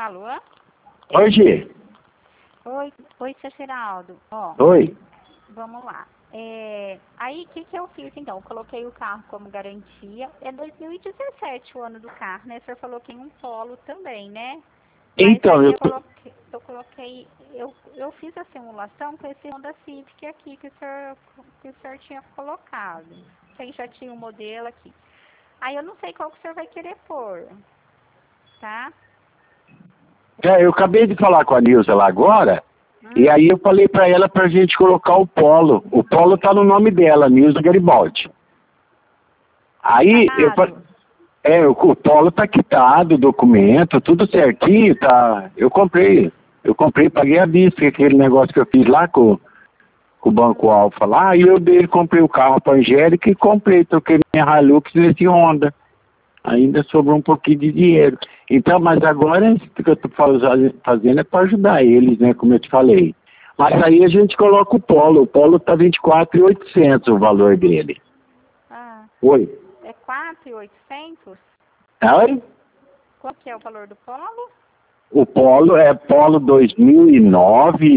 Alô? Oi, Gê. Oi, seu Geraldo. Ó, Oi. vamos lá. Aí, o que eu fiz, então? Eu coloquei o carro como garantia. É 2017 o ano do carro, né? O senhor falou que em um Polo também, né? Mas Então, aí eu fiz a simulação com esse Honda Civic aqui que o senhor tinha colocado. Que já tinha um modelo aqui. Aí eu não sei qual que o senhor vai querer pôr, tá? eu acabei de falar com a Nilza lá agora, e aí eu falei pra ela pra gente colocar o Polo. O Polo tá no nome dela, Nilza Garibaldi. Aí eu falei, o Polo tá quitado, documento, tudo certinho, tá. Eu comprei, paguei a vista, aquele negócio que eu fiz lá com o Banco Alfa lá, e eu comprei o carro pra Angélica e troquei minha Hilux nesse Honda. Ainda sobrou um pouquinho de dinheiro. Então, mas agora o que eu estou fazendo é para ajudar eles, né? Como eu te falei. Mas aí a gente coloca o Polo. O Polo está 24.800 o valor dele. Oi. É 4.800? Oi? Qual que é o valor do Polo? O Polo é Polo 2009,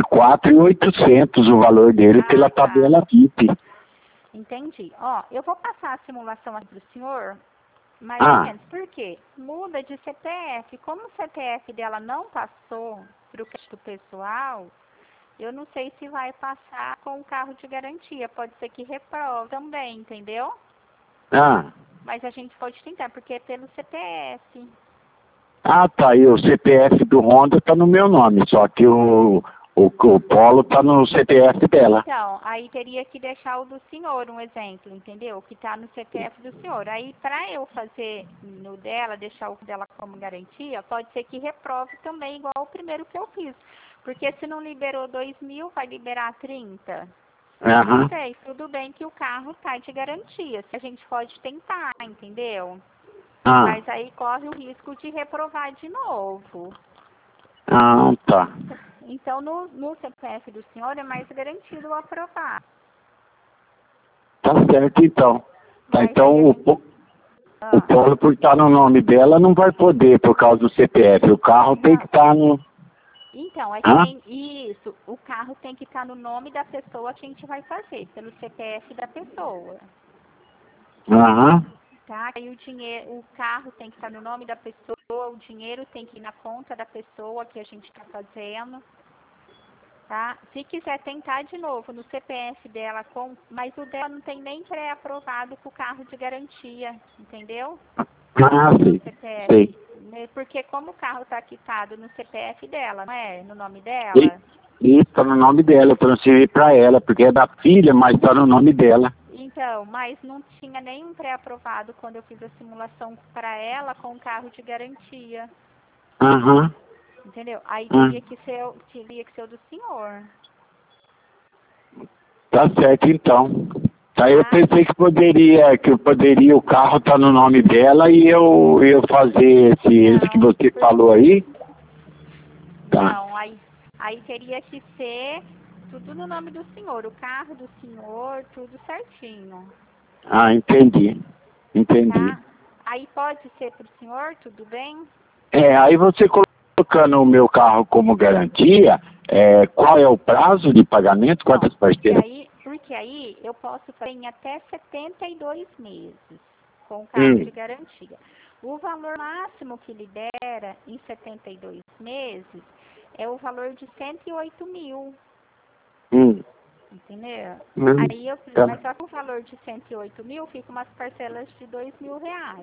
24.800 o valor dele pela tabela VIP. Entendi. Ó, eu vou passar a simulação aqui para o senhor, mais ou menos. Por quê? Muda de CPF. Como o CPF dela não passou para o crédito pessoal, eu não sei se vai passar com o carro de garantia. Pode ser que reprove também, entendeu? Mas a gente pode tentar, porque é pelo CPF. Tá. E o CPF do Honda tá no meu nome, só que o Polo tá no CPF dela. Então, aí teria que deixar o do senhor, um exemplo, entendeu? Que tá no CPF do senhor. Aí, para eu fazer no dela, deixar o dela como garantia, pode ser que reprove também, igual o primeiro que eu fiz. Porque se não liberou 2.000, vai liberar 30. Não sei, tudo bem que o carro tá de garantia. Se a gente pode tentar, entendeu? Mas aí corre o risco de reprovar de novo. Tá. Então, no CPF do senhor é mais garantido aprovar. Tá certo, então. Tá, Mas então o Polo, por estar no nome dela, não vai poder por causa do CPF. O carro tem que estar no... Então, isso. O carro tem que estar no nome da pessoa que a gente vai fazer, pelo CPF da pessoa. Tá? Aí o carro tem que estar no nome da pessoa, o dinheiro tem que ir na conta da pessoa que a gente está fazendo. Tá? Se quiser tentar de novo no CPF dela, mas o dela não tem nem pré-aprovado com o carro de garantia, entendeu? Sei. Porque como o carro está quitado no CPF dela, não é? No nome dela? Isso, tá no nome dela, eu transferi para ela, porque é da filha, mas tá no nome dela. Então, mas não tinha nenhum pré-aprovado quando eu fiz a simulação para ela com o carro de garantia. Entendeu? Aí teria que ser o do senhor. Tá certo, então. Aí eu pensei que poderia o carro tá no nome dela e eu fazer esse que você falou aí. Tá. Não, aí teria que ser tudo no nome do senhor, o carro do senhor, tudo certinho. Entendi. Tá? Aí pode ser pro senhor, tudo bem? Aí você colocando o meu carro como garantia, qual é o prazo de pagamento? Quantas parcelas? Porque aí eu posso fazer em até 72 meses com o carro de garantia. O valor máximo que libera em 72 meses é o valor de 108 mil. Entendeu? Aí mas só que o valor de 108 mil fica umas parcelas de R$2.000.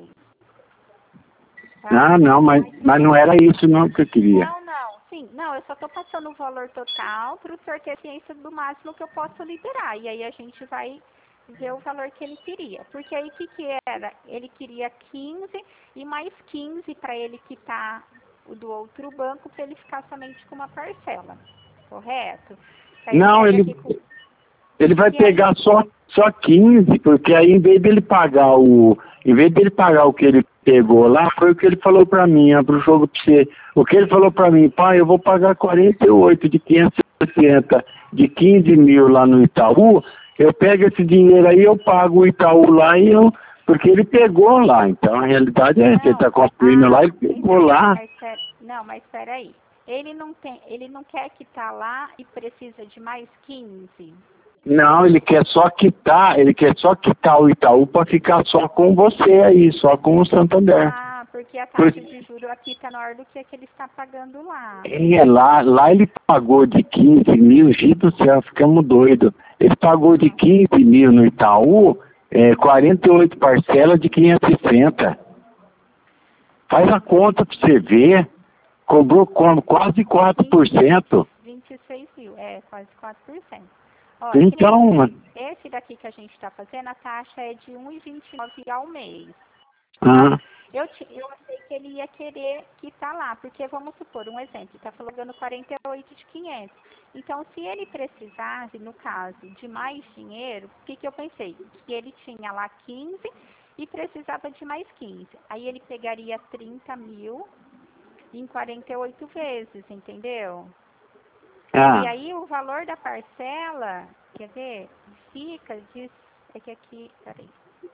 Tá? Não, mas não era isso não que eu queria. Não, eu só estou passando o valor total para o senhor ter ciência do máximo que eu posso liberar. E aí a gente vai ver o valor que ele queria. Porque aí o que era? Ele queria 15 e mais 15 para ele quitar o do outro banco para ele ficar somente com uma parcela. Correto? Não, ele vai pegar só 15, porque aí em vez dele pagar o que ele pegou lá, foi o que ele falou pra mim, pro jogo pra você. O que ele falou pra mim, pai, eu vou pagar 48 de 560 de 15 mil lá no Itaú, eu pego esse dinheiro aí, eu pago o Itaú lá porque ele pegou lá, então a realidade é essa, ele tá construindo lá, ele pegou lá. Não, mas espera aí. Ele não quer quitar lá e precisa de mais 15? Não, ele quer só quitar o Itaú para ficar só com você aí, só com o Santander. Ah, porque a taxa de juros aqui está maior do que a que ele está pagando lá. Lá ele pagou de 15 mil, gente do céu, ficamos doidos. Ele pagou de 15 mil no Itaú, 48 parcelas de 560. Faz a conta para você ver. Cobrou como? Quase 4%. 26 mil, quase 4%. Ó, Então, esse daqui que a gente está fazendo, a taxa é de 1,29 ao mês. ah, Eu achei que ele ia querer quitar lá, porque vamos supor, um exemplo, está pagando 48 de 500. Então, se ele precisasse, no caso, de mais dinheiro, o que eu pensei? Que ele tinha lá 15 e precisava de mais 15. Aí ele pegaria 30 mil em 48 vezes, entendeu? E aí o valor da parcela, quer ver, fica, é que aqui, peraí.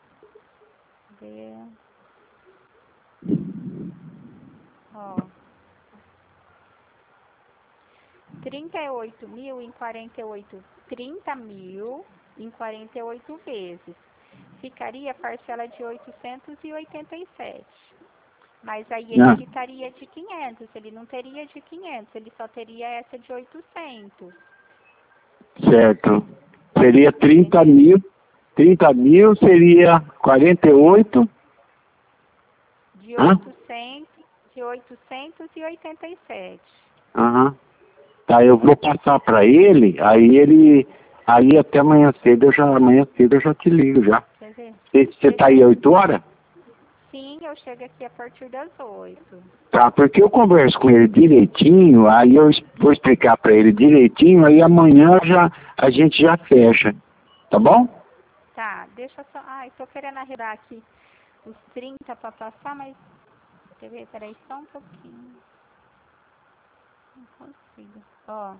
Ó, 38 mil em 48, 30 mil em 48 vezes. Ficaria a parcela de 887. Mas aí ele quitaria de 500, ele não teria de 500, ele só teria essa de 800. certo. Seria 30 mil. 30 mil seria 48. De 887. Aham. Tá, eu vou passar para ele, aí até amanhã cedo eu já te ligo já. Quer ver? Você tá aí 8 horas? Sim, eu chego aqui a partir das 8. Tá, porque eu converso com ele direitinho, aí eu vou explicar para ele direitinho, aí amanhã a gente já fecha. Tá bom? Tá, deixa só. Eu tô querendo arredar aqui os 30 para passar, mas. Quer ver? Peraí, só um pouquinho. Não consigo. Ó.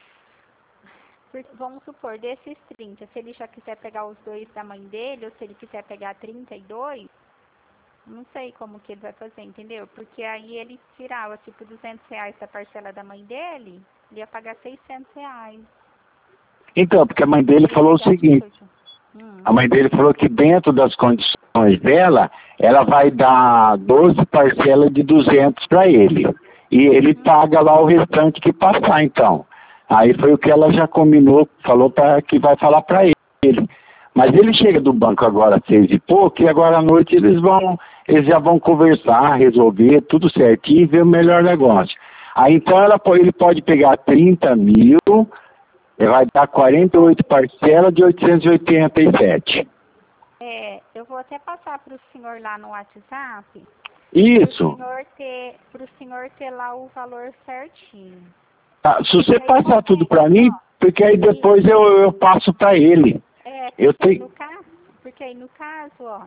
Vamos supor, desses 30, se ele já quiser pegar os dois da mãe dele, ou se ele quiser pegar 32, não sei como que ele vai fazer, entendeu? Porque aí ele tirava, tipo, R$200 da parcela da mãe dele, ele ia pagar R$600. Então, porque a mãe dele falou o seguinte, a mãe dele falou que dentro das condições dela, ela vai dar 12 parcelas de 200 para ele. E ele paga lá o restante que passar, então. Aí foi o que ela já combinou, falou que vai falar para ele. Mas ele chega do banco agora às 6 e pouco, e agora à noite eles já vão conversar, resolver tudo certinho e ver o melhor negócio. Aí então ele pode pegar 30 mil, vai dar 48 parcelas de 887. Eu vou até passar para o senhor lá no WhatsApp. Isso. Para o senhor ter lá o valor certinho. Tá, se você passar tudo para mim, porque aí depois eu passo para ele. Porque aí no caso, ó,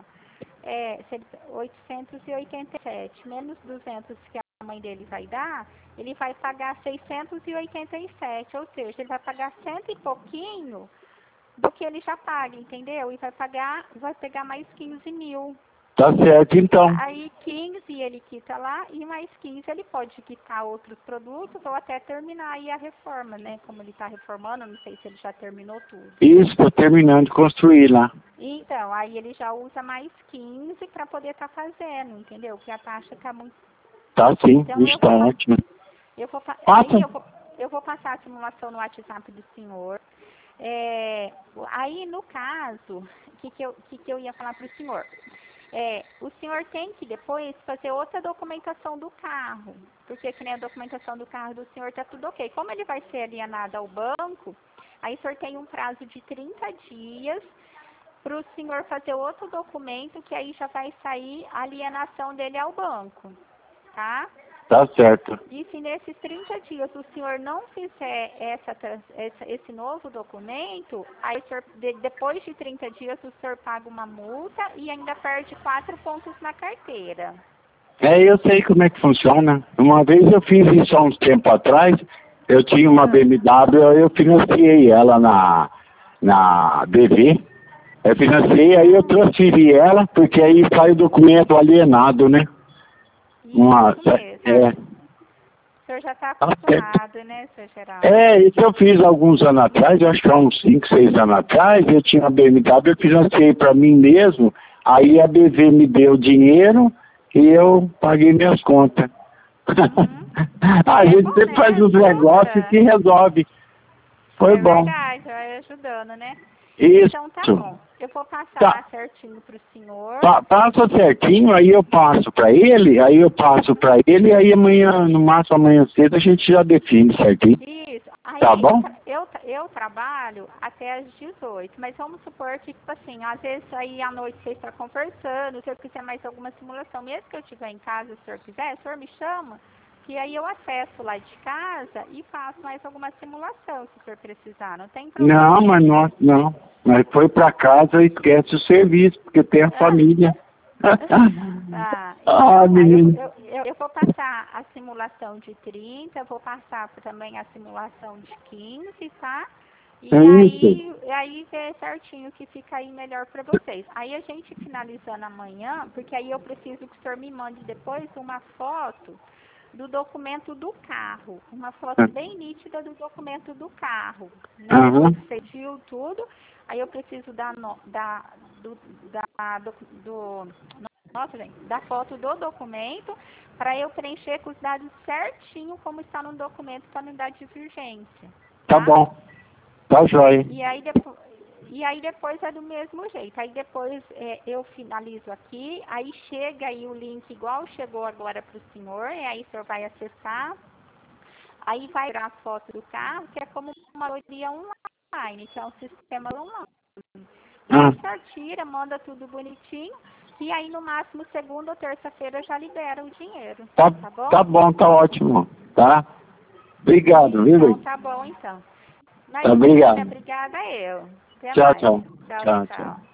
887 menos 200 que a mãe dele vai dar, ele vai pagar 687, ou seja, ele vai pagar cento e pouquinho do que ele já paga, entendeu? E vai pegar mais 15 mil. Tá certo, então. Aí 15 ele quita lá e mais 15 ele pode quitar outros produtos ou até terminar aí a reforma, né? Como ele está reformando, não sei se ele já terminou tudo. Isso, estou terminando de construir lá. Então, aí ele já usa mais 15 para poder estar fazendo, entendeu? Porque a taxa está muito... Tá sim, então, está ótimo. Eu vou passar a simulação no WhatsApp do senhor. Aí, no caso, o que eu ia falar para o senhor? O senhor tem que depois fazer outra documentação do carro, porque que nem a documentação do carro do senhor está tudo ok. Como ele vai ser alienado ao banco, aí o senhor tem um prazo de 30 dias para o senhor fazer outro documento, que aí já vai sair a alienação dele ao banco, tá? Tá certo. E se nesses 30 dias o senhor não fizer esse novo documento, aí o senhor, depois de 30 dias o senhor paga uma multa e ainda perde 4 pontos na carteira. Eu sei como é que funciona. Uma vez eu fiz isso há uns tempo atrás, eu tinha uma BMW, eu financiei ela na BV. Eu financiei, aí eu transferi ela, porque aí sai o documento alienado, né? Isso mesmo. O senhor já está Tá certo. acostumado, né, seu Geraldo? Isso eu fiz alguns anos atrás, eu acho que há uns 5, 6 anos atrás, eu tinha uma BMW, eu financei para mim mesmo, aí a BV me deu dinheiro e eu paguei minhas contas. A gente bom, sempre né? faz os negócios e resolve. Foi bom. Verdade, vai ajudando, né? Isso. Então tá bom. Eu vou passar Tá. certinho pro senhor. Passa certinho, aí eu passo para ele, aí amanhã, no máximo amanhã cedo, a gente já define certinho. Isso. Aí Tá bom? eu trabalho até às 18, mas vamos supor que, tipo assim, às vezes aí à noite você está conversando, se eu quiser mais alguma simulação, mesmo que eu estiver em casa, se o senhor quiser, o senhor me chama, que aí eu acesso lá de casa e faço mais alguma simulação, se o senhor precisar, não tem problema. Não. Mas foi para casa e esquece o serviço, porque tem a família. Então, menino. eu vou passar a simulação de 30, vou passar também a simulação de 15, tá? E aí ver certinho que fica aí melhor para vocês. Aí a gente finalizando amanhã, porque aí eu preciso que o senhor me mande depois uma foto do documento do carro, uma foto bem nítida do documento do carro, né? Você viu tudo, aí eu preciso da foto do documento para eu preencher com os dados certinho como está no documento para unidade de urgência. Tá bom, tá jóia. E aí depois é do mesmo jeito. Aí depois eu finalizo aqui, aí chega aí o link igual chegou agora para o senhor, e aí o senhor vai acessar, aí vai tirar a foto do carro, que é como uma loteria online, que é um sistema online. E aí o senhor tira, manda tudo bonitinho, e aí no máximo segunda ou terça-feira já libera o dinheiro. Tá bom? Tá bom, tá ótimo. Tá? Obrigado, viu? Então tá bom então. Tá, obrigado. Obrigada eu. Até Tchau, mais. tchau. Tchau, Tchau, tchau. tchau.